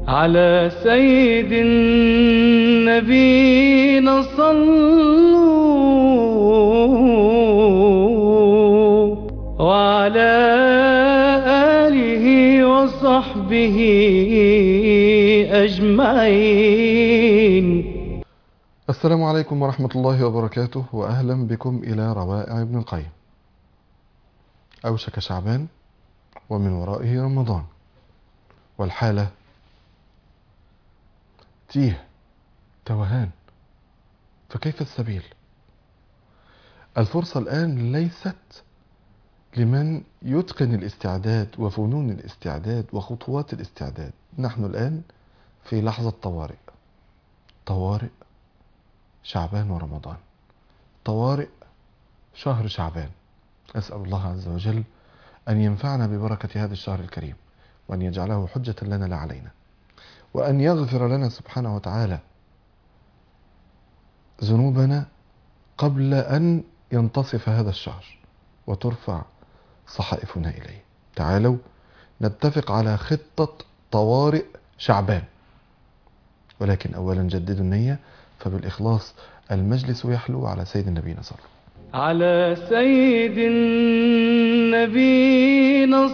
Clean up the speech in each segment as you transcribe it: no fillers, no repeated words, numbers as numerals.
على سيد النبينا صلوا وعلى آله وصحبه أجمعين. السلام عليكم ورحمة الله وبركاته، وأهلا بكم إلى روائع ابن القيم. أوشك شعبان ومن ورائه رمضان، والحالة تيه، توهان، فكيف السبيل؟ الفرصة الآن ليست لمن يتقن الاستعداد وفنون الاستعداد وخطوات الاستعداد. نحن الآن في لحظة طوارئ شعبان ورمضان، طوارئ شهر شعبان. أسأل الله عز وجل أن ينفعنا ببركة هذا الشهر الكريم، وأن يجعله حجة لنا لا علينا، وأن يغفر لنا سبحانه وتعالى ذنوبنا قبل أن ينتصف هذا الشهر وترفع صحائفنا إليه. تعالوا نتفق على خطة طوارئ شعبان، ولكن أولا جددوا النية، فبالإخلاص المجلس يحلو. على سيد النبينا صلى على سيد النبينا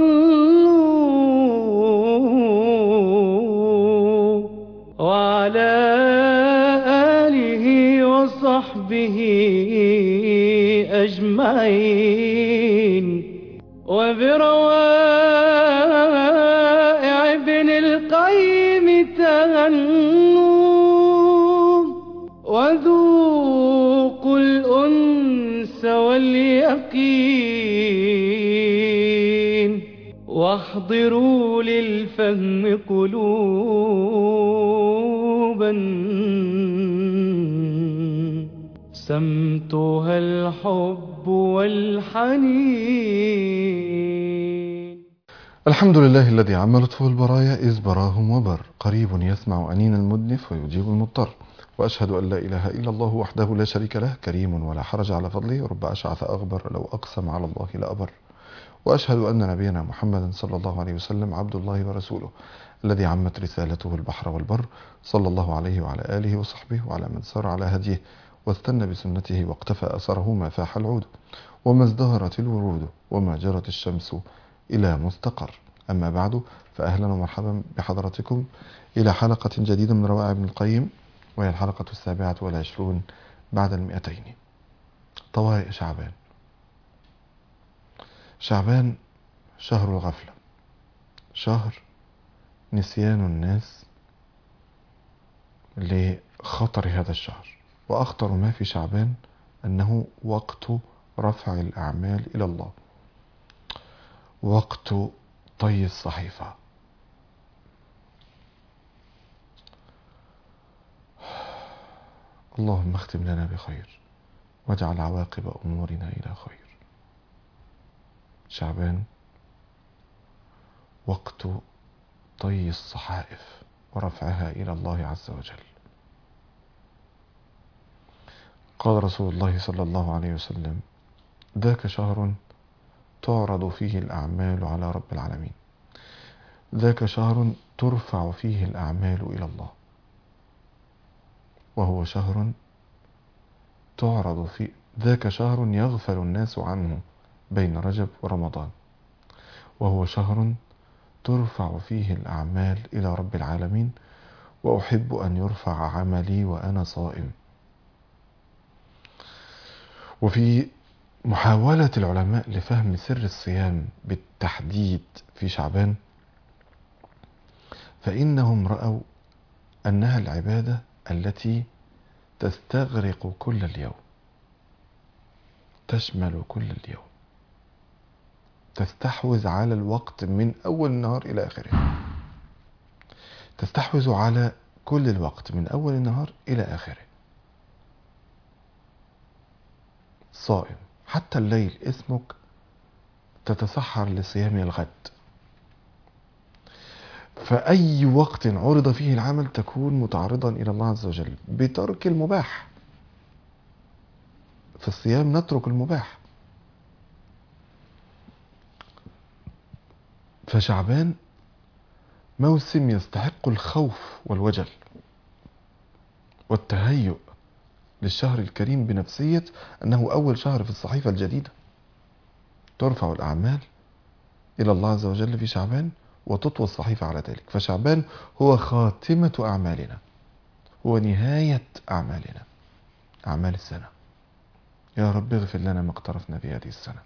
صلوا وعلى آله وصحبه أجمعين. وبروائع ابن القيم تهنوا وذوقوا الأنس واليقين، واحضروا للفهم قلوبا سمتها الحب والحنين. الحمد لله الذي عم لطفه البرايا إذ براهم وبر، قريب يسمع أنين المدنف ويجيب المضطر. وأشهد أن لا إله إلا الله وحده لا شريك له، كريم ولا حرج على فضله، رب أشعث أغبر لو أقسم على الله لأبر. وأشهد أن نبينا محمدا صلى الله عليه وسلم عبد الله ورسوله، الذي عمت رسالته البحر والبر، صلى الله عليه وعلى آله وصحبه وعلى من سار على هديه واستنى بسنته واقتفى أثره، ما فاح العود وما ازدهرت الورود وما جرت الشمس إلى مستقر. أما بعد، فأهلا ومرحبا بحضراتكم إلى حلقة جديدة من روائع ابن القيم، وهي الحلقة 27 بعد 200. طوارئ شعبان. شعبان شهر الغفلة، شهر نسيان الناس لخطر هذا الشهر. وأخطر ما في شعبان أنه وقت رفع الأعمال إلى الله، وقت طي الصحيفة. اللهم اختم لنا بخير واجعل عواقب أمورنا إلى خير. شعبان وقت طي الصحائف ورفعها إلى الله عز وجل. قال رسول الله صلى الله عليه وسلم: ذاك شهر تعرض فيه الأعمال على رب العالمين، ذاك شهر ترفع فيه الأعمال إلى الله، وهو شهر تعرض فيه، ذاك شهر يغفل الناس عنه بين رجب ورمضان، وهو شهر ترفع فيه الأعمال إلى رب العالمين، وأحب أن يرفع عملي وأنا صائم. وفي محاولة العلماء لفهم سر الصيام بالتحديد في شعبان، فإنهم رأوا أنها العبادة التي تستغرق كل اليوم، تشمل كل اليوم، تستحوذ على الوقت من أول النهار إلى آخره، تستحوذ على كل الوقت من أول النهار إلى آخره. صائم حتى الليل، اسمك تتسحر لصيام الغد. فأي وقت عرض فيه العمل تكون متعرضا إلى الله عز وجل بترك المباح. في الصيام نترك المباح. فشعبان موسم يستحق الخوف والوجل والتهيؤ للشهر الكريم بنفسية أنه أول شهر في الصحيفة الجديدة. ترفع الأعمال إلى الله عز وجل في شعبان وتطوى الصحيفة على ذلك، فشعبان هو خاتمة أعمالنا، هو نهاية أعمالنا، أعمال السنة. يا رب اغفر لنا ما اقترفنا في هذه السنة.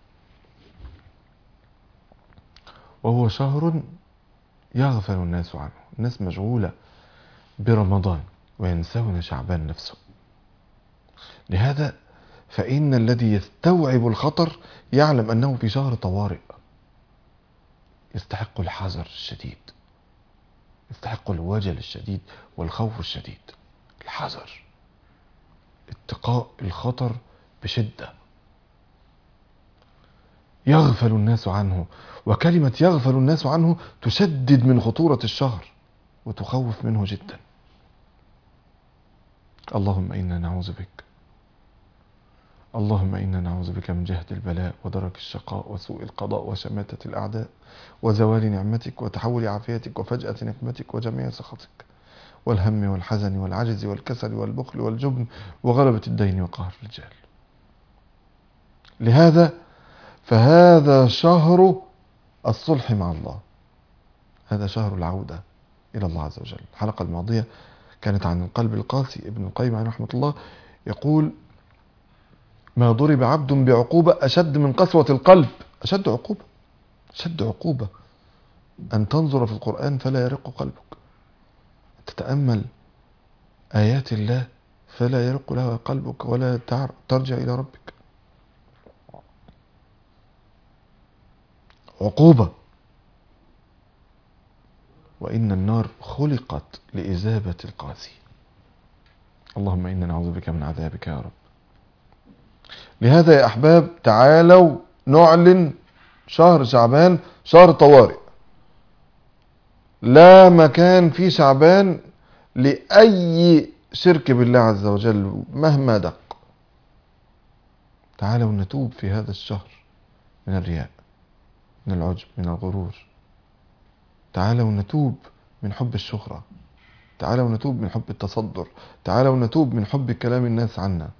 وهو شهر يغفل الناس عنه، الناس مشغولة برمضان وينسون شعبان نفسه. لهذا فإن الذي يستوعب الخطر يعلم أنه في شهر طوارئ، يستحق الحذر الشديد، يستحق الوجل الشديد والخوف الشديد. الحذر، اتقاء الخطر بشدة. يغفل الناس عنه، وكلمة يغفل الناس عنه تشدد من خطورة الشهر وتخوف منه جدا. اللهم إنا نعوذ بك، اللهم إنا نعوذ بك من جهد البلاء ودرك الشقاء وسوء القضاء وشماتة الأعداء وزوال نعمتك وتحول عافيتك وفجأة نقمتك وجميع سخطك والهم والحزن والعجز والكسل والبخل والجبن وغلبة الدين وقهر الرجال. لهذا فهذا شهر الصلح مع الله، هذا شهر العودة إلى الله عز وجل. الحلقة الماضية كانت عن القلب القاسي. ابن القيم عليه رحمة الله يقول: ما ضرب عبد بعقوبة أشد من قسوة القلب. أشد عقوبة، أشد عقوبة أن تنظر في القرآن فلا يرق قلبك، تتأمل آيات الله فلا يرق لها قلبك ولا ترجع إلى ربك. عقوبة. وإن النار خلقت لإذابة القاسي. اللهم إنا نعوذ بك من عذابك يا رب. لهذا يا أحباب تعالوا نعلن شهر شعبان شهر طوارئ. لا مكان في شعبان لأي شرك بالله عز وجل مهما دق. تعالوا نتوب في هذا الشهر من الرياء، من العجب، من الغرور. تعالوا نتوب من حب الشهرة، تعالوا نتوب من حب التصدر، تعالوا نتوب من حب كلام الناس عنا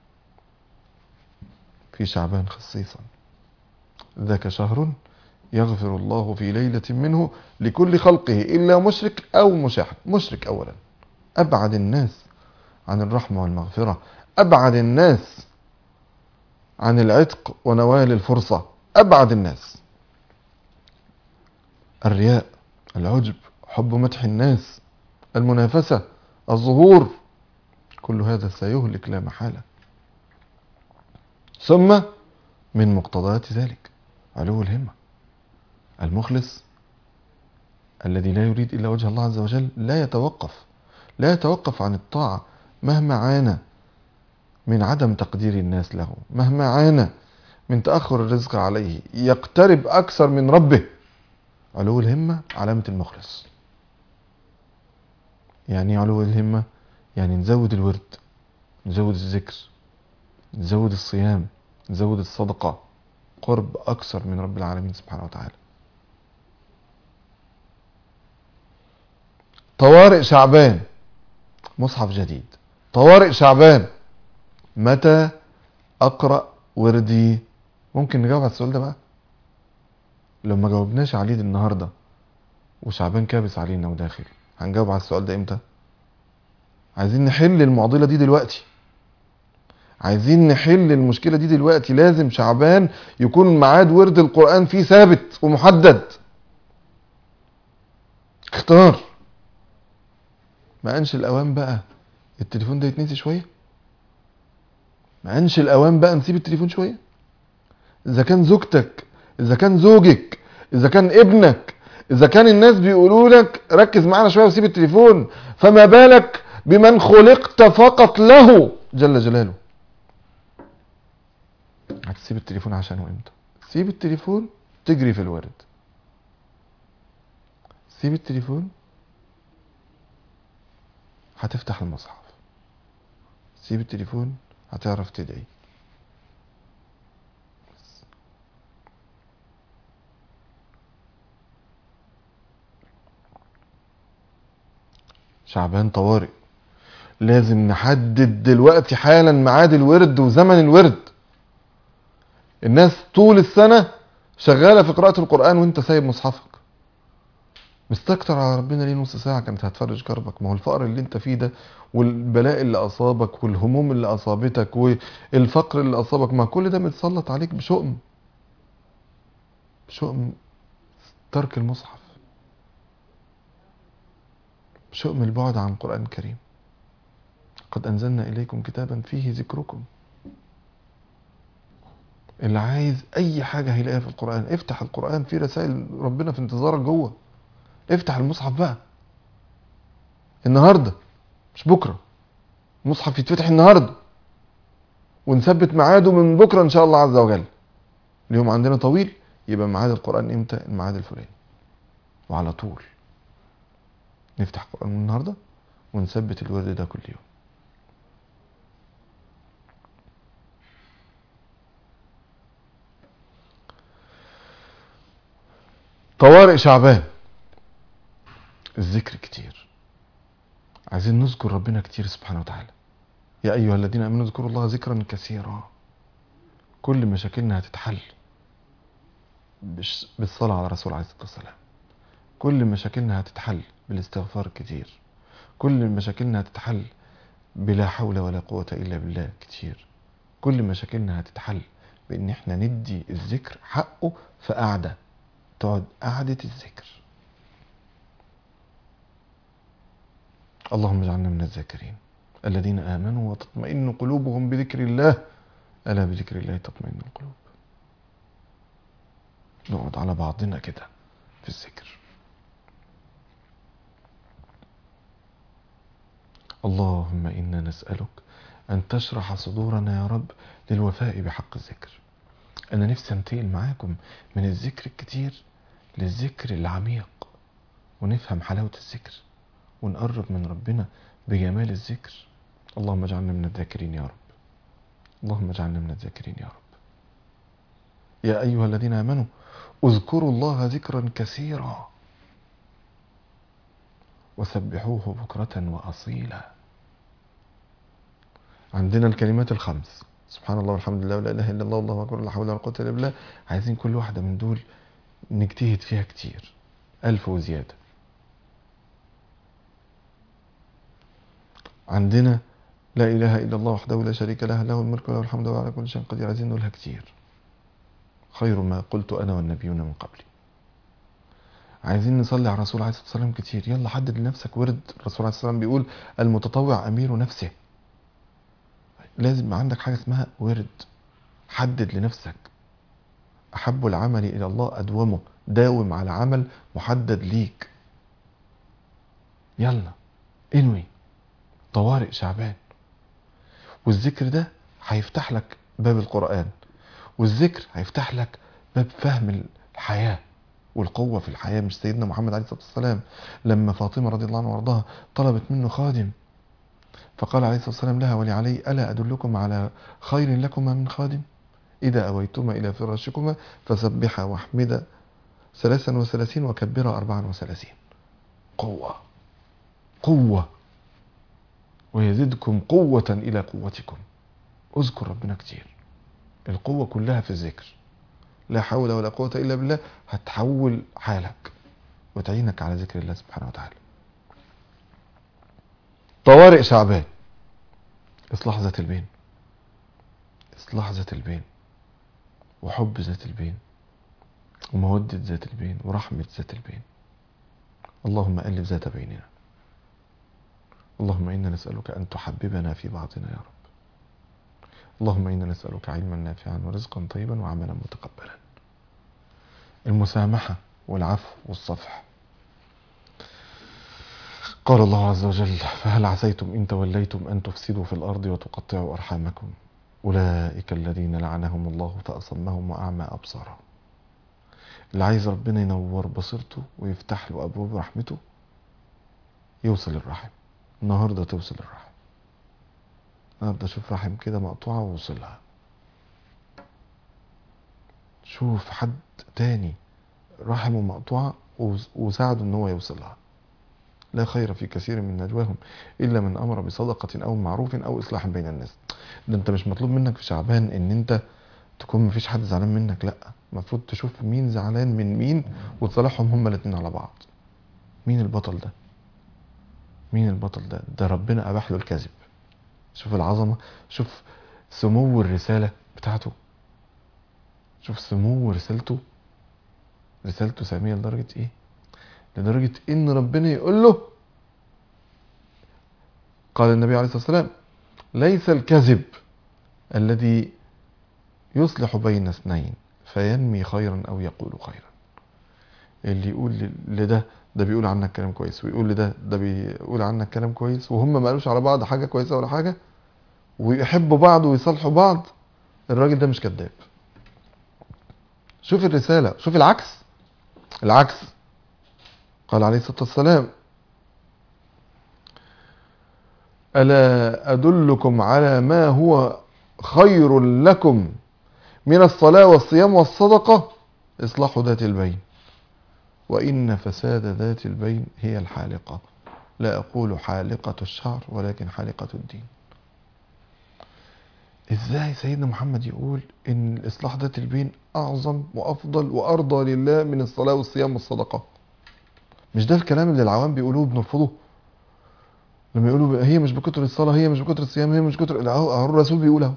في شعبان خصيصا. ذاك شهر يغفر الله في ليلة منه لكل خلقه إلا مشرك أو مشاحن. مشرك أولا، أبعد الناس عن الرحمة والمغفرة، أبعد الناس عن العتق ونوال الفرصة، أبعد الناس. الرياء، العجب، حب مدح الناس، المنافسة، الظهور، كل هذا سيهلك لا محالة. ثم من مقتضيات ذلك علو الهمة. المخلص الذي لا يريد إلا وجه الله عز وجل لا يتوقف عن الطاعة مهما عانى من عدم تقدير الناس له، مهما عانى من تأخر الرزق عليه، يقترب أكثر من ربه. علو الهمة علامة المخلص. يعني علو الهمة يعني نزود الورد، نزود الذكر، نزود الصيام، نزود الصدقة، قرب أكثر من رب العالمين سبحانه وتعالى. طوارئ شعبان، مصحف جديد. طوارئ شعبان، متى أقرأ وردي؟ ممكن نجاوب على السؤال ده بقى؟ لو ما جاوبناش عليه النهاردة وشعبان كابس علينا وداخل، هنجاوب على السؤال ده امتى؟ عايزين نحل المعضلة دي دلوقتي، عايزين نحل المشكلة دي دلوقتي. لازم شعبان يكون ميعاد ورد القرآن فيه ثابت ومحدد. اختار. ما انش الأوان بقى التليفون ده يتنسي شوية؟ ما انش الأوان بقى نسيب التليفون شوية؟ إذا كان زوجتك، إذا كان زوجك، إذا كان ابنك، إذا كان الناس بيقولوا لك ركز معانا شوية وسيب التليفون، فما بالك بمن خلقت فقط له جل جلاله؟ هتسيب التليفون عشانه امتى؟ سيب التليفون تجري في الورد، سيب التليفون هتفتح المصحف، سيب التليفون هتعرف تدعي. شعبان طوارئ. لازم نحدد دلوقتي حالا ميعاد الورد وزمن الورد. الناس طول السنة شغالة في قراءة القرآن وانت سايب مصحفك. مستكتر على ربنا ليه نص ساعة كانت هتفرج كربك؟ ما هو الفقر اللي انت فيه ده والبلاء اللي اصابك والهموم اللي اصابتك والفقر اللي اصابك، ما كل ده متسلط عليك بشؤم ترك المصحف، بشؤم البعد عن القرآن الكريم. قد انزلنا اليكم كتابا فيه ذكركم. اللي عايز اي حاجة هيلاقيها في القرآن. افتح القرآن، في رسائل ربنا في انتظارك جوه. افتح المصحف بقى النهاردة مش بكرة. المصحف يتفتح النهاردة ونثبت ميعاده من بكرة ان شاء الله عز وجل. اليوم عندنا طويل، يبقى ميعاد القرآن امتى؟ الميعاد الفلاني، وعلى طول نفتح القرآن النهاردة ونثبت الورد ده كل يوم. طوارئ شعبان، الذكر كتير. عايزين نذكر ربنا كتير سبحانه وتعالى. يا أيها الذين آمنوا اذكروا الله ذكرا كثيرا. كل مشاكلنا هتتحل بالصلاة على رسول عليه الصلاة والسلام. كل مشاكلنا هتتحل بالاستغفار كتير. كل مشاكلنا هتتحل بلا حول ولا قوة إلا بالله كتير. كل مشاكلنا هتتحل بإن احنا ندي الذكر حقه في قعدة، تقعد قعدة الذكر. اللهم اجعلنا من الذاكرين الذين آمنوا وتطمئن قلوبهم بذكر الله، ألا بذكر الله تطمئن القلوب. نقعد على بعضنا كده في الذكر. اللهم إنا نسألك أن تشرح صدورنا يا رب للوفاء بحق الذكر. أنا نفسي أنتقل معاكم من الذكر الكتير للذكر العميق، ونفهم حلاوة الذكر ونقرب من ربنا بجمال الذكر. اللهم اجعلنا من الذاكرين يا رب. اللهم اجعلنا من الذاكرين يا رب. يا أيها الذين آمنوا اذكروا الله ذكرا كثيرا وسبحوه بكرة وأصيلا. عندنا الكلمات الخمس، سبحان الله والحمد لله ولا إله إلا الله والله أكبر لا حول ولا قوة إلا بالله. عايزين كل واحدة من دول نجتهد فيها كتير، 1000 وزيادة. عندنا لا إله إلا الله وحده لا شريك له، له الملك وله الحمد وهو على كل شيء قدير. عايزين نقولها كتير، خير ما قلت أنا والنبيون من قبلي. عايزين نصلي على الرسول عليه الصلاة والسلام كتير. يلا حدد لنفسك ورد. الرسول عليه الصلاة والسلام بيقول المتطوع أمير نفسه. لازم يبقى عندك حاجة اسمها ورد. حدد لنفسك أحب العمل إلى الله أدومه. داوم على عمل محدد ليك. يلا انوي طوارئ شعبان. والذكر ده هيفتح لك باب القرآن، والذكر هيفتح لك باب فهم الحياة والقوة في الحياة. مش سيدنا محمد عليه الصلاة والسلام لما فاطمة رضي الله عنها وارضاها طلبت منه خادم، فقال عليه الصلاة والسلام لها ولعلي ألا أدلكم على خير لكما من خادم؟ إذا أويتما إلى فراشكما فسبحا واحمدا 33 وكبرا 34. قوة ويزدكم قوة إلى قوتكم. اذكر ربنا كتير. القوة كلها في الذكر. لا حول ولا قوة إلا بالله هتحول حالك وتعينك على ذكر الله سبحانه وتعالى. طوارئ شعبان، إصلاح ذات البين. إصلاح ذات البين وحب ذات البين ومودة ذات البين ورحمة ذات البين. اللهم ألف ذات بيننا. اللهم إنا نسألك أن تحببنا في بعضنا يا رب. اللهم إنا نسألك علما نافعا ورزقا طيبا وعملا متقبلا. المسامحة والعفو والصفح. قال الله عز وجل فهل عسيتم إن توليتم أن تفسدوا في الأرض وتقطعوا أرحامكم أولئك الذين لعنهم الله فأصمهم وأعمى أبصارهم. اللي عايز ربنا ينور بصيرته ويفتح له أبواب رحمته يوصل الرحم. النهاردة توصل الرحم. النهاردة شوف رحم كده مقطوعة ووصلها. شوف حد تاني رحمه مقطوعة وساعده ان هو يوصلها. لا خير في كثير من نجواهم إلا من أمر بصدقة أو معروف أو إصلاح بين الناس. ده أنت مش مطلوب منك في شعبان إن أنت تكون مفيش حد زعلان منك، لا، المفروض تشوف مين زعلان من مين وتصالحهم هما الاتنين على بعض. مين البطل ده؟ مين البطل ده؟ ده ربنا أباح له الكذب. شوف العظمة، شوف سمو الرسالة بتاعته، شوف سمو رسالته سامية لدرجة ايه؟ لدرجة ان ربنا يقول له، قال النبي عليه الصلاة والسلام: ليس الكذب الذي يصلح بين اثنين فينمي خيرا او يقول خيرا. اللي يقول لده ده بيقول عنك كلام كويس، ويقول لده ده بيقول عنك كلام كويس، وهم ما قالوش على بعض حاجة كويسة ولا حاجة، ويحبوا بعض ويصالحوا بعض، الراجل ده مش كذاب. شوف الرسالة، شوف العكس. قال عليه الصلاة والسلام: ألا أدلكم على ما هو خير لكم من الصلاة والصيام والصدقة؟ إصلاح ذات البين، وإن فساد ذات البين هي الحالقة. لا أقول حالقة الشعر ولكن حالقة الدين. إزاي سيدنا محمد يقول إن الإصلاح ذات البين أعظم وأفضل وأرضى لله من الصلاة والصيام والصدقة؟ مش ده الكلام اللي العوام بيقولوه بنرفضه؟ لما يقولوا هي مش بكتر الصلاة، هي مش بكتر الصيام، هي مش بكتر، الرسول بيقولها.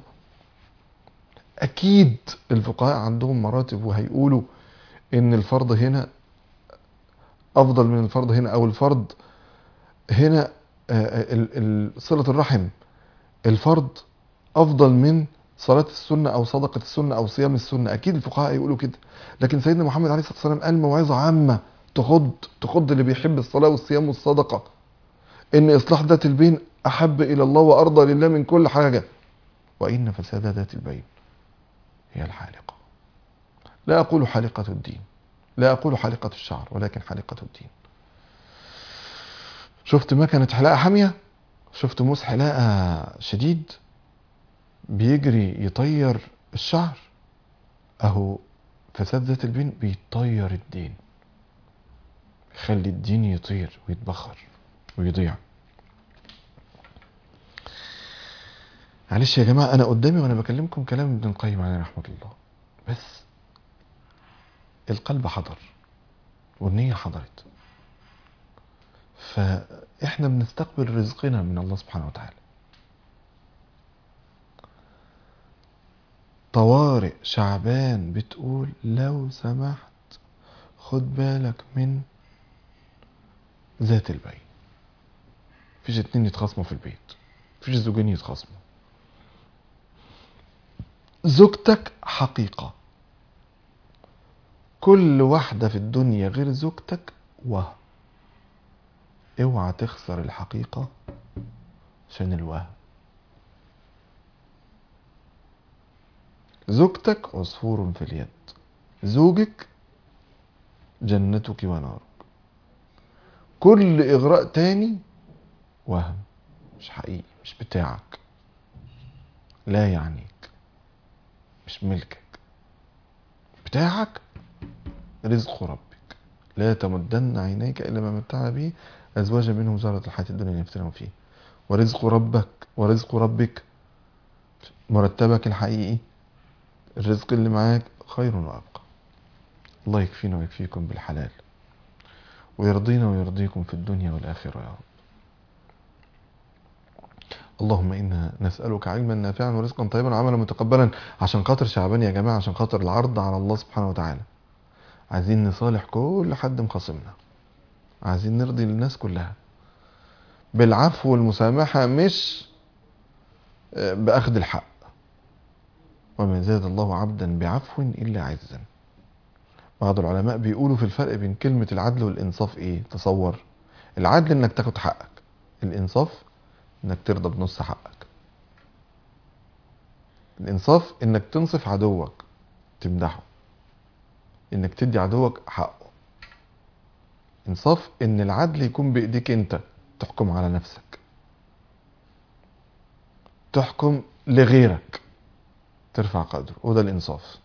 أكيد الفقهاء عندهم مراتب وهيقولوا إن الفرض هنا أفضل من الفرض هنا، أو الفرض هنا صلة الرحم، الفرض أفضل من صلاة السنة أو صدقة السنة أو صيام السنة. أكيد الفقهاء يقولوا كده. لكن سيدنا محمد عليه الصلاة والسلام قال موعظة عامة تخض اللي بيحب الصلاة والصيام والصدقة، إن إصلاح ذات البين أحب إلى الله وأرضى لله من كل حاجة، وإن فساد ذات البين هي الحالقة. لا أقول حالقة الدين، لا أقول حالقة الشعر، ولكن حالقة الدين. شفت مكنة حلاقة حامية؟ شفت موس حلاقة شديد بيجري يطير الشعر؟ أهو فساد ذات البين بيطير الدين، يخلي الدين يطير ويتبخر ويضيع. معلش يا جماعة، أنا قدامي وأنا بكلمكم كلام ابن القيم عليه رحمة الله، بس القلب حضر والنية حضرت، فإحنا بنستقبل رزقنا من الله سبحانه وتعالى. طوارئ شعبان بتقول لو سمحت خد بالك من ذات البين. مفيش اتنين يتخاصموا في البيت، مفيش زوجين يتخاصموا. زوجتك حقيقة، كل واحدة في الدنيا غير زوجتك وهم. اوعى تخسر الحقيقة عشان الوهم. زوجتك عصفور في اليد، زوجك جنتك ونارك. كل إغراء تاني وهم، مش حقيقي، مش بتاعك، لا يعنيك، مش ملكك. بتاعك رزق ربك. لا تمدن عينيك إلا ما متعنا به أزواجا منهم زهرة الحياة الدنيا يفتنون فيه. ورزق ربك مرتبك الحقيقي، الرزق اللي معاك خير وأبقى. الله يكفينا ويكفيكم بالحلال، ويرضينا ويرضيكم في الدنيا والآخرة يا رب. اللهم إنا نسألك علما نافعا ورزقا طيبا وعملا متقبلا. عشان خاطر شعبان يا جماعة، عشان خاطر العرض على الله سبحانه وتعالى، عايزين نصالح كل حد مخاصمنا، عايزين نرضي الناس كلها بالعفو والمسامحة، مش بأخذ الحق. وما زاد الله عبدا بعفو إلا عزا. بعض العلماء بيقولوا في الفرق بين كلمة العدل والإنصاف إيه؟ تصور، العدل إنك تاخد حقك، الإنصاف إنك ترضى بنص حقك. الإنصاف إنك تنصف عدوك تمدحه، إنك تدي عدوك حقه. إنصاف إن العدل يكون بإيديك أنت، تحكم على نفسك، تحكم لغيرك، ترفع قدره، وده الإنصاف.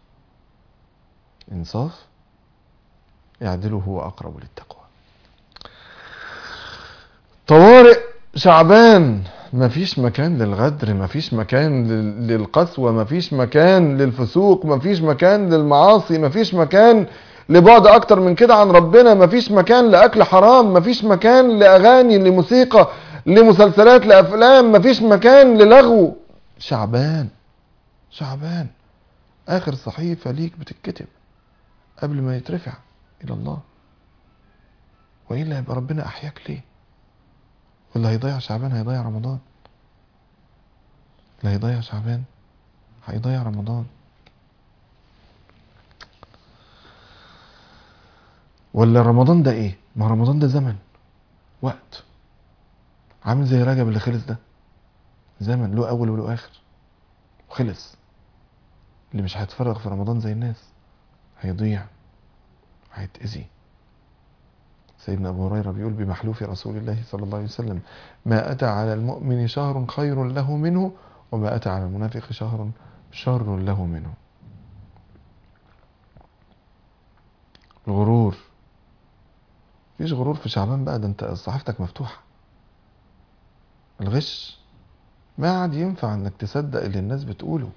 إنصاف اعدله هو أقرب للتقوى. طوارئ شعبان، مفيش مكان للغدر، مفيش مكان للقسوة، مفيش مكان للفسوق، مفيش مكان للمعاصي، مفيش مكان لبعد اكتر من كده عن ربنا، مفيش مكان لاكل حرام، مفيش مكان لاغاني، لموسيقى، لمسلسلات، لافلام، مفيش مكان للغو. شعبان، شعبان اخر صحيفة ليك بتتكتب قبل ما يترفع الى الله، وإلا يبقى ربنا احياك ليه؟ واللي هيضيع شعبان هيضيع رمضان، اللي هيضيع شعبان هيضيع رمضان. ولا رمضان ده ايه؟ ما رمضان ده زمن، وقت، عامل زي رجب اللي خلص ده، زمن له اول وله اخر وخلص. اللي مش هيتفرغ في رمضان زي الناس هيضيع، هيتأذي. سيدنا ابو هريره بيقول بمحلوف رسول الله صلى الله عليه وسلم: ما اتى على المؤمن شهر خير له منه، وما اتى على المنافق شهر شر له منه. الغرور، مفيش غرور في شعبان بقى، ده انت صحيفتك مفتوحه. الغش، ما عاد ينفع انك تصدق اللي الناس بتقوله،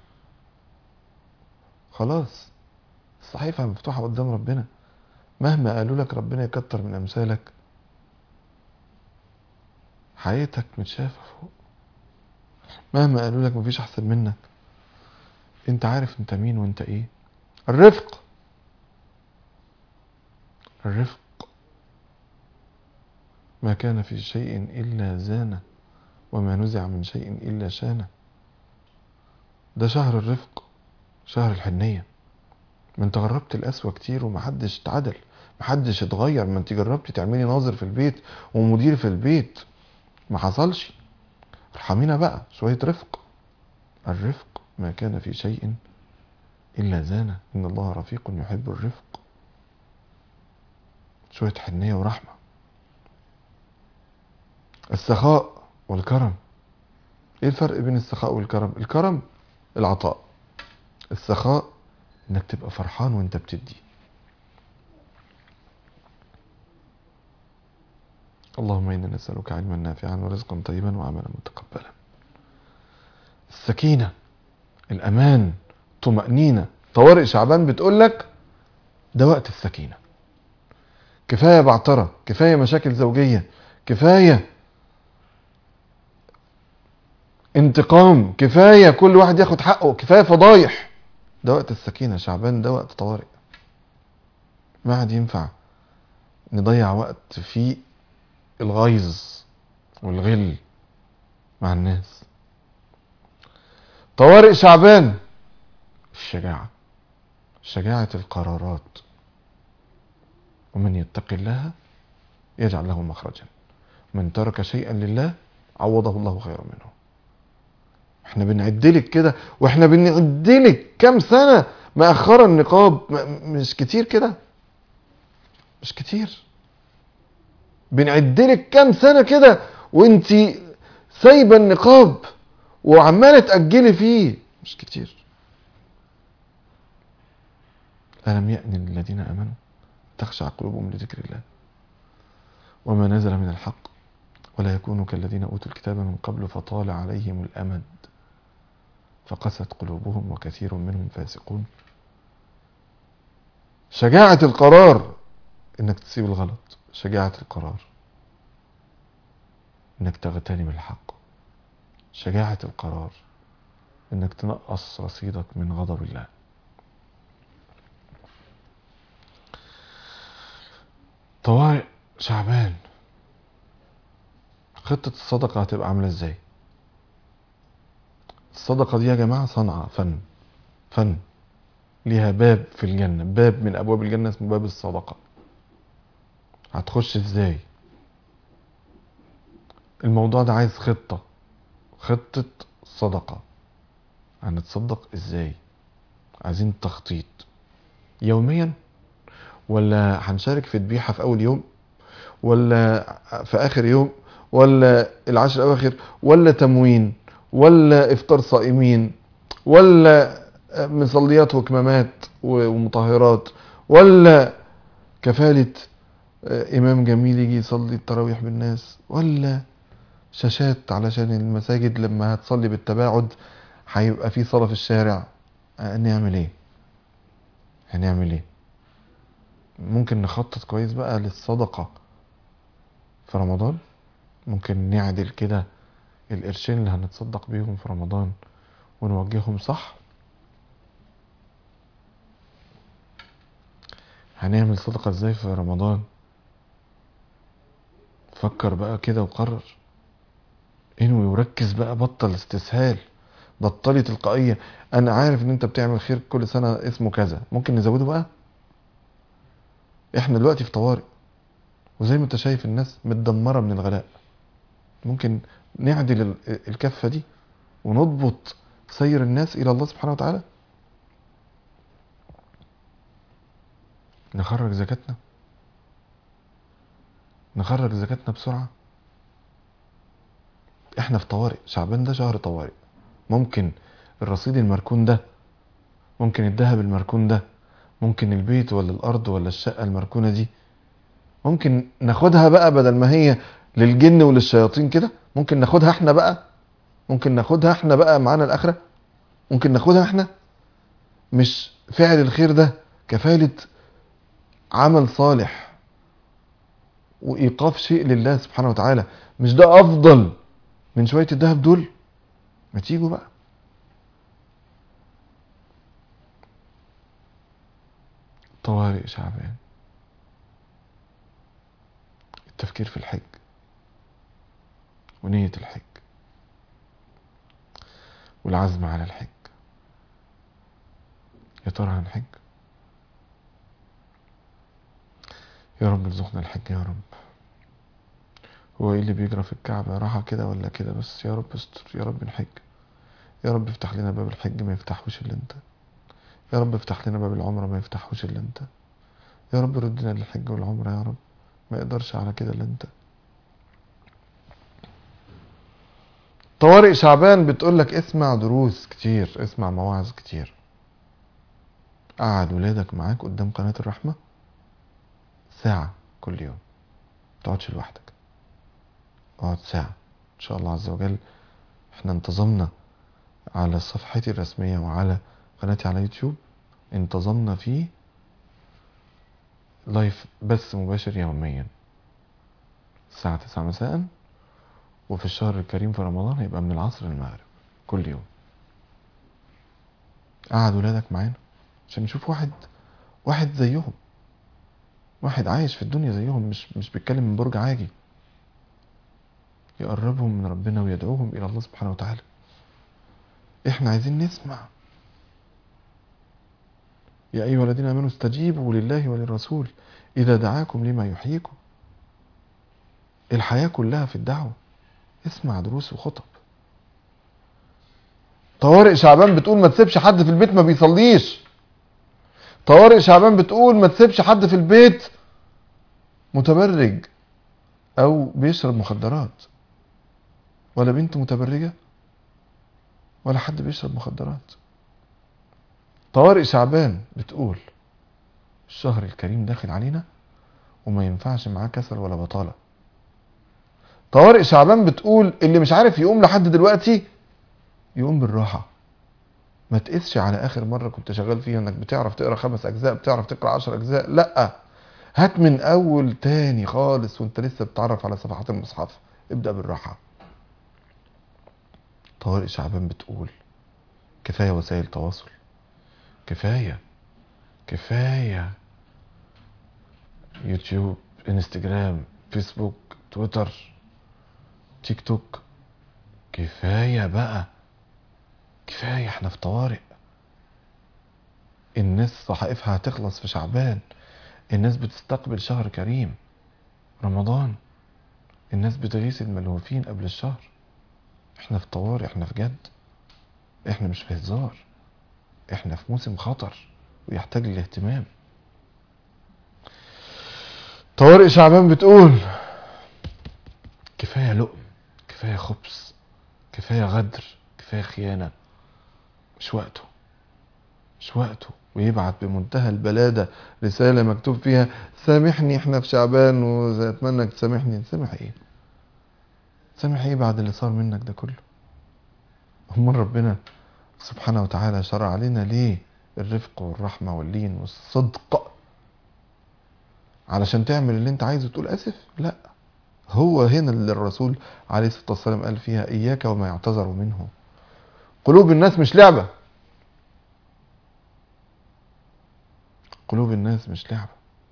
خلاص الصحيفه مفتوحه قدام ربنا، مهما قالوا لك ربنا يكتر من امثالك، حياتك متشافه فوق. مهما قالوا لك مفيش احسن منك، انت عارف انت مين وانت ايه. الرفق، الرفق ما كان في شيء الا زانه، وما نزع من شيء الا شانه. ده شهر الرفق، شهر الحنيه. ما انت جربت القسوه كتير ومحدش اتعدل، محدش اتغير. ما انت جربت تعملي ناظر في البيت ومدير في البيت، ما حصلش. ارحمينا بقى شويه رفق. الرفق ما كان في شيء الا زانه، ان الله رفيق يحب الرفق. شويه حنيه ورحمه. السخاء والكرم، ايه الفرق بين السخاء والكرم؟ الكرم العطاء، السخاء انك تبقى فرحان وانت بتدي. اللهم انا نسألك علما نافعا ورزقا طيبا وعملا متقبلا. السكينة، الامان، طمأنينة. طوارئ شعبان بتقول لك ده وقت السكينة. كفاية بعترة، كفاية مشاكل زوجية، كفاية انتقام، كفاية كل واحد ياخد حقه، كفاية فضايح. ده وقت السكينة. شعبان ده وقت طوارئ، ما عاد ينفع نضيع وقت في الغيظ والغل مع الناس. طوارئ شعبان الشجاعة، شجاعة القرارات. ومن يتق الله يجعل له مخرجا، من ترك شيئا لله عوضه الله خيرا منه. احنا بنعدلك كده، واحنا بنعدلك كام سنة مأخرة النقاب، مش كتير كده، مش كتير. بنعدلك كام سنة كده وانتي سايبة النقاب وعمالة تأجلي فيه، مش كتير. ألم يأن للذين آمنوا تخشع قلوبهم لذكر الله وما نزل من الحق ولا يكونوا كالذين أوتوا الكتاب من قبل فطال عليهم الأمد فقست قلوبهم وكثير منهم فاسقون. شجاعة القرار انك تسيب الغلط، شجاعة القرار انك تغتنم الحق، شجاعة القرار انك تنقص رصيدك من غضب الله. طوارئ شعبان، خطة الصدقة هتبقى عاملة ازاي؟ الصدقة دي يا جماعة صنعة، فن ليها باب في الجنة، باب من ابواب الجنة اسمه باب الصدقة. هتخش ازاي؟ الموضوع ده عايز خطة صدقة. هنتصدق ازاي؟ عايزين تخطيط يوميا، ولا هنشارك في ذبيحة في اول يوم، ولا في اخر يوم، ولا العشر الاواخر، ولا تموين، ولا افطار صائمين، ولا مصليات وكمامات ومطهرات، ولا كفالة امام جميل يجي يصلي التراويح بالناس، ولا شاشات علشان المساجد لما هتصلي بالتباعد هيبقى في صلاة في الشارع؟ نعمل ايه؟ هنعمل ايه؟ ممكن نخطط كويس بقى للصدقة في رمضان. ممكن نعدل كده القرشين اللي هنتصدق بيهم في رمضان ونوجههم صح. هنعمل صدقة ازاي في رمضان؟ فكر بقى كده وقرر، انوي وركز بقى، بطل استسهال، بطلي تلقائية. انا عارف ان انت بتعمل خير كل سنة اسمه كذا، ممكن نزوده بقى. احنا دلوقتي في طوارئ، وزي ما انت شايف الناس متدمرة من الغلاء. ممكن نعدل الكفة دي ونضبط سير الناس الى الله سبحانه وتعالى. نخرج زكاتنا، نخرج زكاتنا بسرعة. احنا في طوارئ، شعبان ده شهر طوارئ. ممكن الرصيد المركون ده، ممكن الذهب المركون ده، ممكن البيت ولا الارض ولا الشقة المركونة دي، ممكن ناخدها بقى بدل ما هي للجن وللشياطين كده، ممكن ناخدها احنا بقى. ممكن ناخدها احنا بقى معانا الاخرة. ممكن ناخدها احنا. مش فعل الخير ده كفالة عمل صالح وايقاف شيء لله سبحانه وتعالى؟ مش ده افضل من شوية الذهب دول؟ ما تيجوا بقى. طوارئ شعبان، التفكير في الحج ونية الحج والعزم على الحج. يا ترى هنحج؟ يا رب ارزقنا الحج يا رب. هو ايه اللي بيجرى في الكعبة؟ راحة كده ولا كده؟ بس يا رب استر، يا رب نحج. يا رب افتح لنا باب الحج ما يفتحوش الا انت. يا رب افتح لنا باب العمرة ما يفتحوش الا انت. يا رب ردنا للحج والعمرة يا رب، ما يقدرش على كده الا انت. طوارئ شعبان بتقولك اسمع دروس كتير، اسمع مواعظ كتير. قعد ولادك معاك قدام قناة الرحمة ساعة كل يوم، متقعدش لوحدك. اقعد ساعة ان شاء الله عز وجل. احنا انتظمنا على صفحتي الرسمية وعلى قناتي على يوتيوب، انتظمنا فيه لايف بث مباشر يوميا الساعة 9 مساء. وفي الشهر الكريم في رمضان هيبقى من العصر للمغرب كل يوم. قعد ولادك معانا عشان نشوف واحد زيهم، واحد عايش في الدنيا زيهم، مش بيتكلم من برج عاجي، يقربهم من ربنا ويدعوهم الى الله سبحانه وتعالى. احنا عايزين نسمع. يا ايها الذين امنوا استجيبوا لله وللرسول اذا دعاكم لما يحييكم. الحياة كلها في الدعوة. اسمع دروس وخطب. طوارئ شعبان بتقول ما تسيبش حد في البيت ما بيصليش. طوارئ شعبان بتقول ما تسيبش حد في البيت متبرج او بيشرب مخدرات، ولا بنت متبرجة ولا حد بيشرب مخدرات. طوارئ شعبان بتقول الشهر الكريم داخل علينا وما ينفعش معاه كسل ولا بطالة. طوارئ شعبان بتقول اللي مش عارف يقوم لحد دلوقتي يقوم بالراحة. ما تقسش على اخر مرة كنت شغال فيها انك بتعرف تقرأ 5 اجزاء، بتعرف تقرأ 10 اجزاء. لا، هات من اول تاني خالص وانت لسه بتعرف على صفحات المصحف. ابدأ بالراحة. طوارئ شعبان بتقول كفاية وسائل تواصل، كفاية يوتيوب، انستجرام، فيسبوك، تويتر، تيك توك. كفاية بقى، كفاية. احنا في طوارئ. الناس صحائفها هتخلص في شعبان. الناس بتستقبل شهر كريم رمضان. الناس بتغيث الملهوفين قبل الشهر. احنا في طوارئ، احنا في جد، احنا مش في هزار. احنا في موسم خطر ويحتاج للاهتمام. طوارئ شعبان بتقول كفاية لقم، كفاية خبز، كفاية غدر، كفاية خيانة. مش وقته، مش وقته. ويبعت بمنتهى البلادة رسالة مكتوب فيها سامحني احنا في شعبان واتمنى تسامحني. تسامح ايه؟ تسامح ايه بعد اللي صار منك ده كله؟ امال ربنا سبحانه وتعالى شرع علينا ليه الرفق والرحمة واللين والصدق؟ علشان تعمل اللي انت عايزه تقول اسف؟ لا. هو هنا اللي الرسول عليه الصلاة والسلام قال فيها اياك وما يعتذر منه. قلوب الناس مش لعبة. قلوب الناس مش لعبة.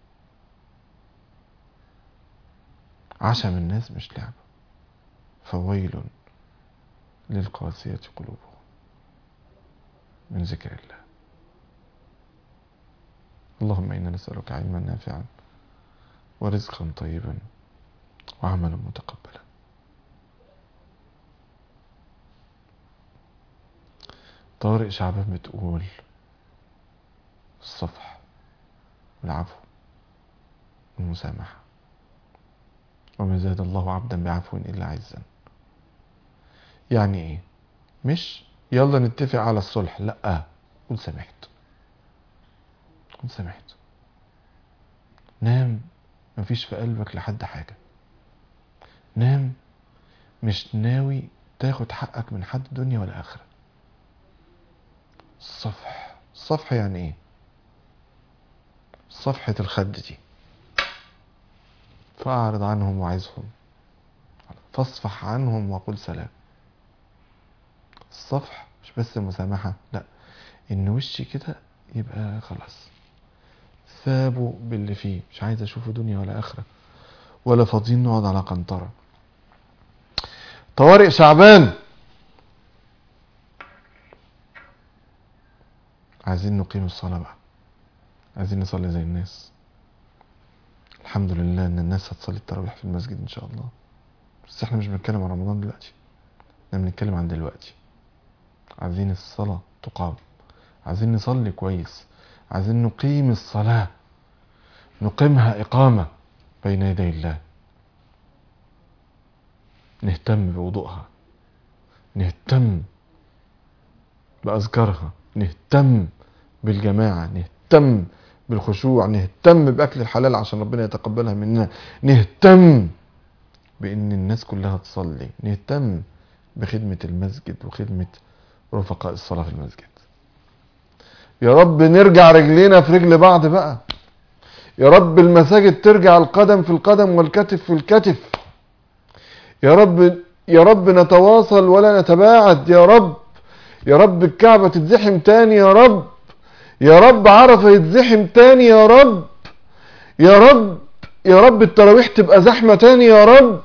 عشم الناس مش لعبة. فويل للقاسية قلوبهم من ذكر الله. اللهم إنا نسألك علما نافعا ورزقا طيبا وعملا متقبلا. طارق شعبان بتقول الصفح والعفو والمسامحة، وما زاد الله عبدا بعفو إلا عزا. يعني ايه؟ مش يلا نتفق على الصلح، لا، قول سامحت. قول سامحت. نام مفيش في قلبك لحد حاجة. نام مش ناوي تاخد حقك من حد دنيا ولا آخرة. الصفح. الصفح يعني ايه؟ صفحة الخد دي. فأعرض عنهم وعظهم فاصفح عنهم وقل سلام. الصفح مش بس المسامحة، لا، ان وشي كده يبقى خلاص ثابوا باللي فيه، مش عايز اشوفه دنيا ولا آخرة ولا فاضيين نقعد على قنطرة. طوارئ شعبان عايزين نقيم الصلاة بقى، عايزين نصلي زي الناس. الحمد لله ان الناس هتصلي التراويح في المسجد ان شاء الله، بس احنا مش بنتكلم عن رمضان دلوقتي، احنا بنتكلم عن دلوقتي. عايزين الصلاة تقام، عايزين نصلي كويس، عايزين نقيم الصلاة، نقيمها إقامة بين يدي الله. نهتم بوضوءها، نهتم بأذكارها، نهتم بالجماعة، نهتم بالخشوع، نهتم بأكل الحلال عشان ربنا يتقبلها مننا، نهتم بأن الناس كلها تصلي، نهتم بخدمة المسجد وخدمة رفقاء الصلاة في المسجد. يا رب نرجع رجلينا في رجل بعض بقى. يا رب المساجد ترجع القدم في القدم والكتف في الكتف. يا رب، يا رب نتواصل ولا نتباعد. يا رب، يا رب الكعبة تتزحم تاني. يا رب، يا رب عرفة يتزحم تاني. يا رب، يا رب، يا رب التراويح تبقى زحمة تاني. يا رب،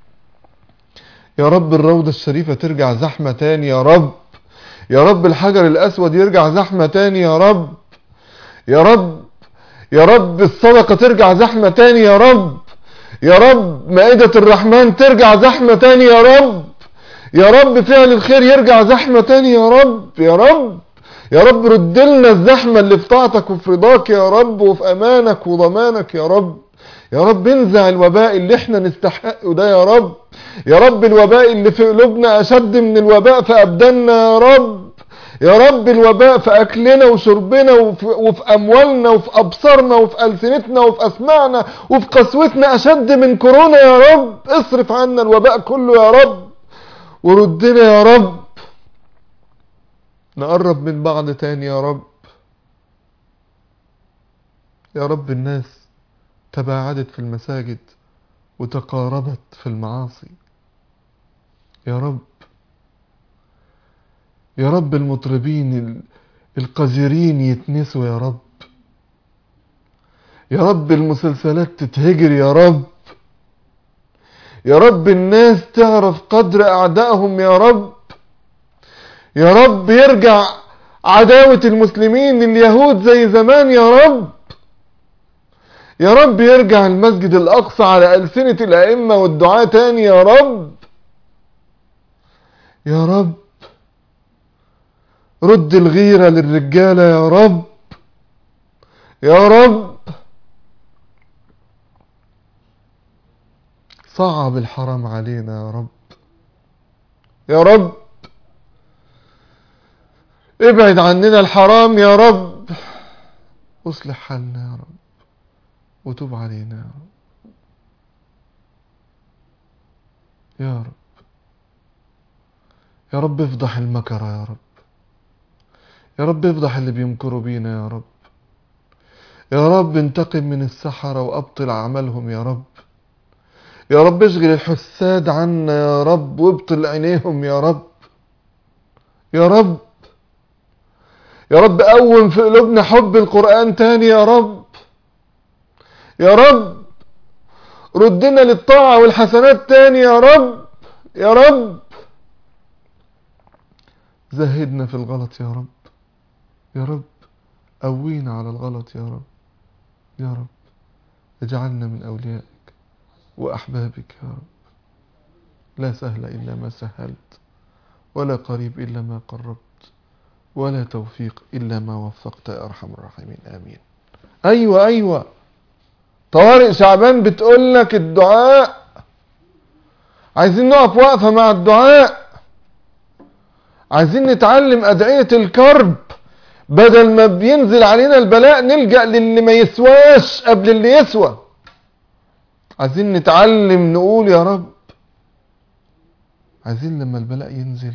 يا رب الروضة الشريفة ترجع زحمة تاني. يا رب، يا رب الحجر الأسود يرجع زحمة تاني. يا رب، يا رب، يا رب الصدقة ترجع زحمة تاني. يا رب، يا رب مائدة الرحمن ترجع زحمة تاني. يا رب، يا رب فعل الخير يرجع زحمة تاني. يا رب، يا رب، يا رب رد لنا الزحمة اللي في طاعتك وفي رضاك يا رب وفي أمانك وضمانك. يا رب، يا رب انزع الوباء اللي احنا نستحقه ده. يا رب، يا رب الوباء اللي في قلوبنا أشد من الوباء في أبداننا. يا رب، يا رب الوباء في أكلنا وشربنا وفي أموالنا وفي أبصارنا وفي ألسنتنا وفي أسماعنا وفي قسوتنا أشد من كورونا. يا رب اصرف عنا الوباء كله يا رب، وردنا يا رب نقرب من بعض تاني. يا رب، يا رب الناس تباعدت في المساجد وتقاربت في المعاصي. يا رب، يا رب المطربين القذرين يتنسوا. يا رب، يا رب المسلسلات تتهجر. يا رب، يا رب الناس تعرف قدر أعدائهم. يا رب، يا رب يرجع عداوة المسلمين لليهود زي زمان. يا رب، يا رب يرجع المسجد الأقصى على ألسنة الأئمة والدعاة تاني. يا رب، يا رب رد الغيرة للرجالة. يا رب، يا رب صعب الحرام علينا. يا رب، يا رب، ابعد عننا الحرام يا رب، اصلح حالنا يا رب، وتوب علينا يا رب. يا رب يا رب افضح المكر يا رب، يا رب افضح اللي بيمكروا بينا يا رب، يا رب انتقم من السحرة وابطل اعمالهم يا رب، يا رب اشغل الحساد عنا يا رب وابطل عينيهم يا رب، يا رب يا رب قوم في قلوبنا حب القرآن تاني يا رب، يا رب ردنا للطاعة والحسنات تاني يا رب، يا رب زهدنا في الغلط يا رب، يا رب قوينا على الغلط يا رب، يا رب اجعلنا من أوليائك وأحبابك يا رب. لا سهل إلا ما سهلت، ولا قريب إلا ما قربت، ولا توفيق إلا ما وفقت يا أرحم الراحمين. آمين. أيوة طوارئ شعبان بتقول لك الدعاء، عايزين نقف وقفة مع الدعاء، عايزين نتعلم أدعية الكرب، بدل ما بينزل علينا البلاء نلجأ للي ما يسواش قبل اللي يسوى. عايزين نتعلم نقول يا رب، عايزين لما البلاء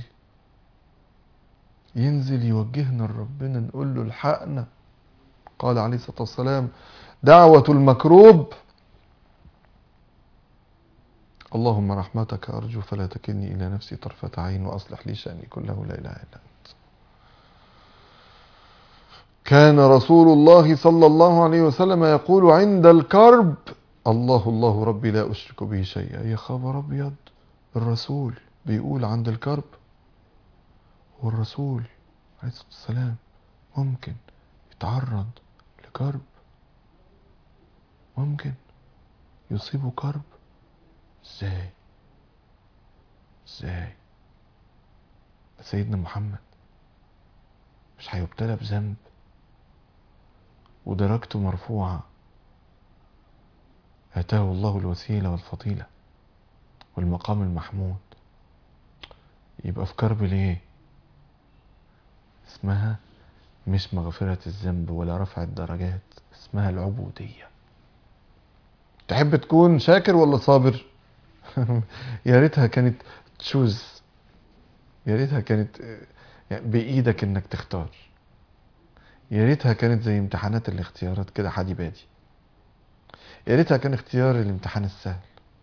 ينزل يوجهنا لربنا نقول له الحقنا. قال عليه الصلاة والسلام: دعوة المكروب اللهم رحمتك أرجو فلا تكلني إلى نفسي طرفة عين وأصلح لي شأني كله لا إله إلا أنت. كان رسول الله صلى الله عليه وسلم يقول عند الكرب: الله الله ربي لا أشرك به شيئا. يا خبر أبيض، الرسول بيقول عند الكرب، والرسول عليه الصلاة والسلام ممكن يتعرض لكرب، ممكن يصيبه كرب؟ ازاي سيدنا محمد مش هيبتلى بذنب ودرجته مرفوعة، آتاه الله الوسيلة والفضيلة والمقام المحمود، يبقى في كرب ليه؟ اسمها مش مغفرة الذنب ولا رفع الدرجات، اسمها العبودية. تحب تكون شاكر ولا صابر؟ يا ريتها كانت تشوز، يا ريتها كانت يعني بإيدك انك تختار، يا ريتها كانت زي امتحانات الاختيارات كده حدي بادي، يا ريتها كان اختيار الامتحان السهل.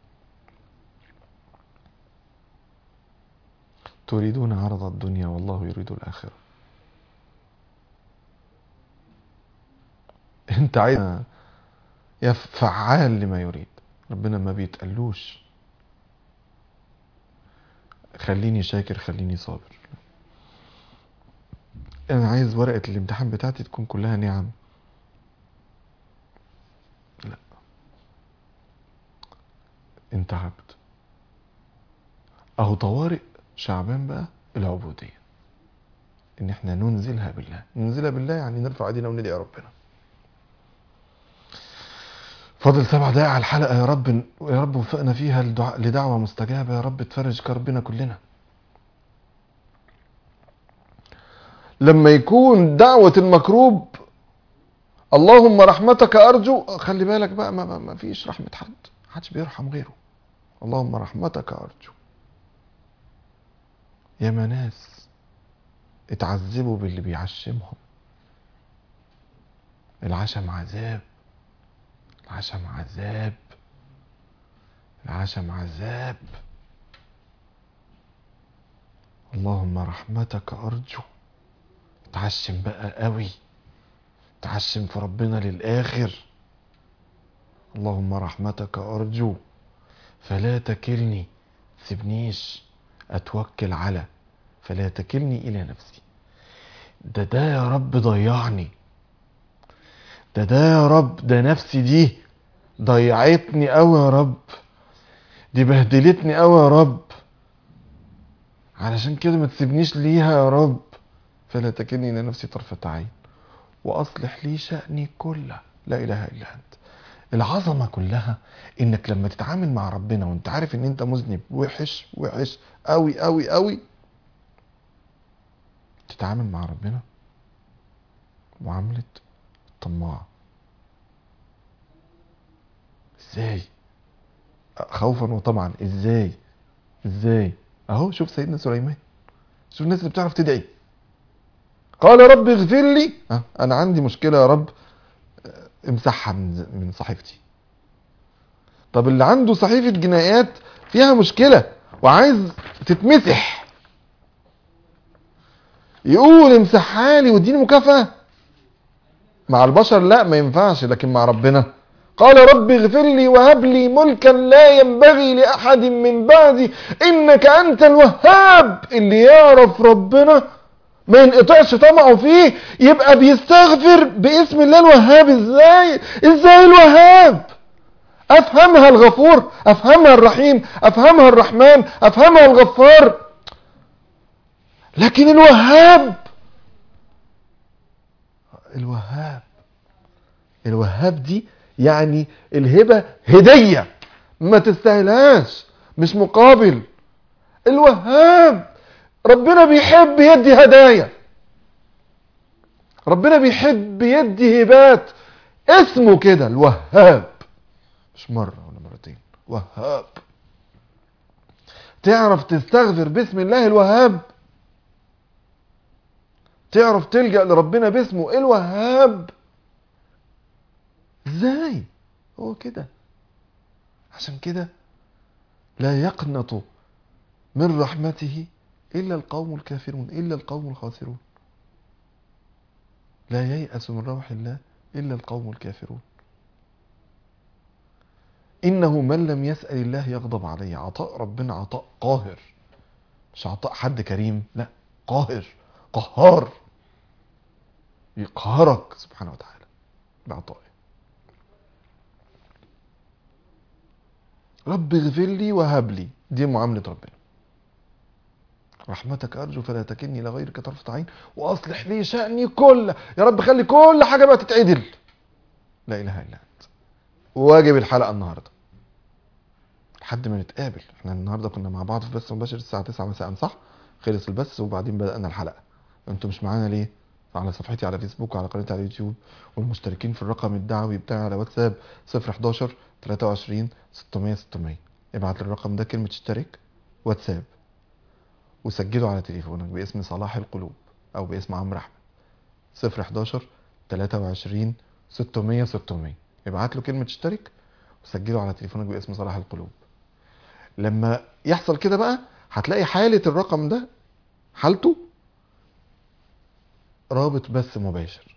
تريدون عرض الدنيا والله يريد الآخرة. انت عايز يا فعال لما يريد، ربنا ما بيتقلوش خليني شاكر خليني صابر. انا عايز ورقة الامتحان بتاعتي تكون كلها نعم، لا، انت عبد. اهو طوارئ شعبان بقى العبودية، ان احنا ننزلها بالله يعني نرفع ايدينا وندعي ربنا. فاضل 7 دقايق على الحلقة، يا رب وفقنا فيها لدعوة مستجابة، يا رب تفرج كربنا كلنا. لما يكون دعوة المكروب اللهم رحمتك أرجو، خلي بالك بقى ما فيش رحمة حد، محدش بيرحم غيره. اللهم رحمتك أرجو. ياما ناس اتعذبوا باللي بيعشمهم، العشم عذاب، العشم عذاب، العشم عذاب. اللهم رحمتك أرجو. اتعشم بقى قوي، اتعشم في ربنا للآخر. اللهم رحمتك أرجو فلا تكلني، سيبنيش أتوكل على، فلا تكلني إلى نفسي. ده يا رب ضيعني، ده يا رب، ده نفسي دي ضيعتني قوي يا رب، دي بهدلتني قوي يا رب، علشان كده ما تسيبنيش ليها يا رب. فلا تكلني إلى نفسي طرفة عين وأصلح لي شأني كله لا إله إلا أنت. العظمة كلها إنك لما تتعامل مع ربنا وانت عارف إن انت مذنب وحش قوي قوي قوي، تتعامل مع ربنا معاملة الطماع. ازاي؟ خوفا وطمعا. ازاي؟ اهو شوف سيدنا سليمان، شوف الناس اللي بتعرف تدعي. قال رب اغفر لي، انا عندي مشكلة يا رب امسحها من صحيفتي. طب اللي عنده صحيفة جنايات فيها مشكلة وعايز تتمسح، يقول امسحها لي واديني مكافأة. مع البشر لا، ما ينفعش، لكن مع ربنا قال رب اغفر لي وهب لي ملكا لا ينبغي لأحد من بعدي إنك أنت الوهاب. اللي يعرف ربنا ما ينقطعش طمعه فيه، يبقى بيستغفر باسم الله الوهاب. ازاي الوهاب؟ افهمها الغفور، افهمها الرحيم، افهمها الرحمن، افهمها الغفار، لكن الوهاب دي يعني الهبة هدية ما تستاهلهاش، مش مقابل. الوهاب ربنا بيحب يدي هدايا، ربنا بيحب يدي هبات، اسمه كده الوهاب، مش مرة ولا مرتين، وهاب. تعرف تستغفر باسم الله الوهاب؟ تعرف تلجأ لربنا باسمه الوهاب؟ ازاي؟ هو كده. عشان كده لا يقنط من رحمته إلا القوم الكافرون، إلا القوم الخاسرون. لا ييأس من روح الله إلا القوم الكافرون. إنه من لم يسأل الله يغضب عليه. عطاء ربنا عطاء قاهر، مش عطاء حد كريم، لا، قاهر، قهار، يقهرك سبحانه وتعالى بعطائه. رب اغفر لي وهب لي، دي معاملة ربنا. رحمتك أرجو فلا تكلني لغيرك طرفة عين وأصلح لي شأني كله. يا رب خلي كل حاجة بقى تتعدل. لا إله إلا أنت. واجب الحلقة النهاردة لحد ما نتقابل. احنا النهاردة كنا مع بعض في بث مباشر الساعة 9 مساء، صح؟ خلص البث وبعدين بدأنا الحلقة. انتوا مش معانا ليه؟ على صفحتي على فيسبوك وعلى قناتي على يوتيوب، والمشتركين في الرقم الدعوي بتاعي على واتساب 011 23 600 600. ابعت للرقم ده كلمة اشترك واتساب، وسجله على تليفونك باسم صلاح القلوب او باسم عمرو احمد. 011 23 600 600. ابعت له كلمة اشترك وسجله على تليفونك باسم صلاح القلوب. لما يحصل كده بقى هتلاقي حالة الرقم ده، حالته رابط بث مباشر.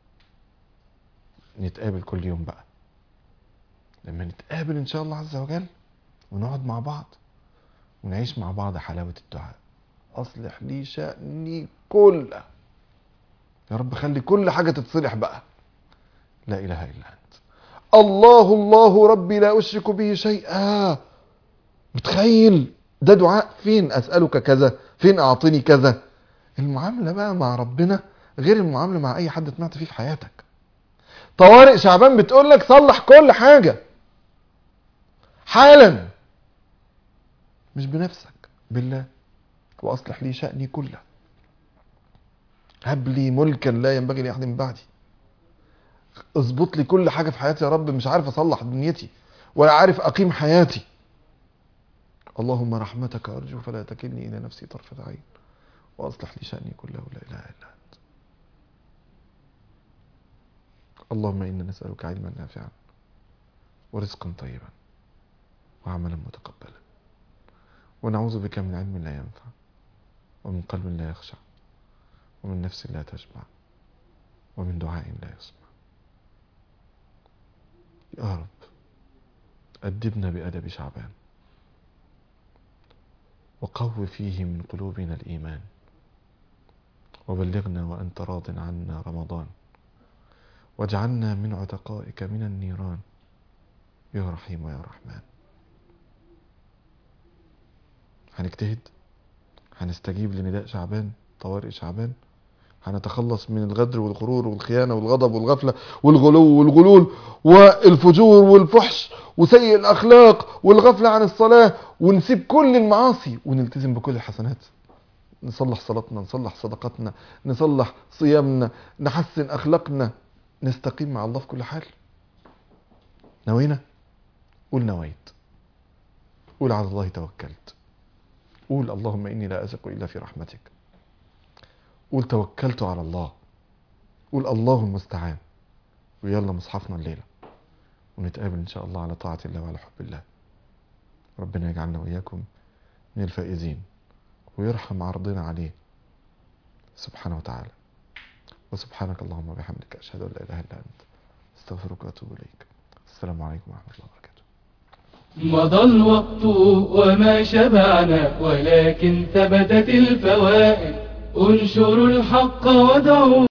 نتقابل كل يوم بقى. لما نتقابل ان شاء الله عز وجل ونقعد مع بعض ونعيش مع بعض حلاوة الدعاء. اصلح لي شأني كله. يا رب خلي كل حاجة تتصلح بقى. لا اله الا انت. الله ربي لا اشرك به شيئا. متخيل ده دعاء؟ فين اسألك كذا، فين اعطني كذا. المعاملة بقى مع ربنا غير المعاملة مع اي حد سمعت فيه في حياتك. طوارئ شعبان بتقول لك صلح كل حاجة حالا، مش بنفسك، بالله. واصلح لي شأني كله. هب لي ملكا لا ينبغي لأحد من بعدي. اظبط لي كل حاجة في حياتي يا رب، مش عارف اصلح دنيتي ولا عارف اقيم حياتي. اللهم رحمتك ارجو فلا تكلني الى نفسي طرفة عين واصلح لي شأني كله لا اله الا انت. اللهم انا نسألك علما نافعا ورزقا طيبا وعملا متقبلا، ونعوذ بك من علم لا ينفع ومن قلب لا يخشع ومن نفس لا تشبع ومن دعاء لا يسمع. يا رب أدبنا بأدب شعبان وقو فيه من قلوبنا الإيمان، وبلغنا وأنت راض عنا رمضان، واجعلنا من عتقائك من النيران يا رحيم يا رحمن. هنجتهد، هنستجيب لنداء شعبان، طوارئ شعبان، هنتخلص من الغدر والغرور والخيانة والغضب والغفلة والغلو والغلول والفجور والفحش وسيء الأخلاق والغفلة عن الصلاة، ونسيب كل المعاصي ونلتزم بكل الحسنات. نصلح صلاتنا، نصلح صدقاتنا، نصلح صيامنا، نحسن أخلاقنا، نستقيم مع الله في كل حال. نوينا؟ قول نويت. قول على الله توكلت. قول اللهم إني لا أثق إلا في رحمتك. قول توكلت على الله. قول الله المستعان. ويلا مصحفنا الليلة ونتقابل إن شاء الله على طاعة الله وعلى حب الله. ربنا يجعلنا وإياكم من الفائزين ويرحم عرضنا عليه سبحانه وتعالى. وسبحانك اللهم وبحمدك أشهد أن لا إله إلا أنت استغفرك وأتوب إليك. السلام عليكم ورحمة الله وبركاته. مضى الوقت وما شبعنا ولكن ثبتت الفوائد. انشروا الحق ودعوا